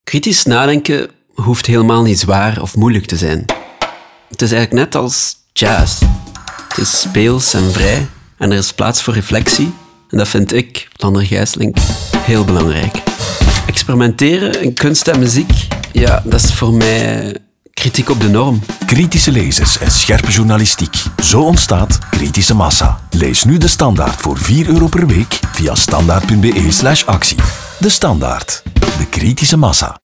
Kritisch nadenken hoeft helemaal niet zwaar of moeilijk te zijn. Het is eigenlijk net als jazz. Het is speels en vrij en er is plaats voor reflectie. En dat vind ik, Lander Gijsselink, heel belangrijk. Experimenteren in kunst en muziek, ja, dat is voor mij kritiek op de norm. Kritische lezers en scherpe journalistiek. Zo ontstaat Kritische Massa. Lees nu De Standaard voor €4 per week via standaard.be/actie. De Standaard. De kritische massa.